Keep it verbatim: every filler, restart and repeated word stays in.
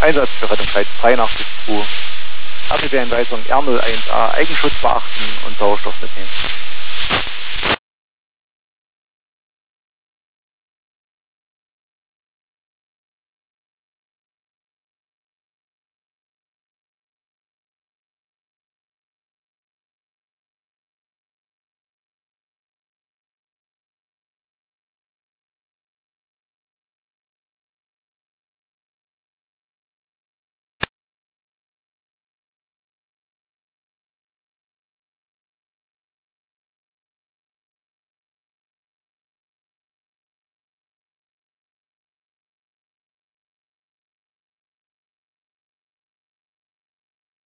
Einsatz für Rettung dreiundachtzig Crew. R T B-Einweisung R null eins A Eigenschutz beachten und Sauerstoff mitnehmen.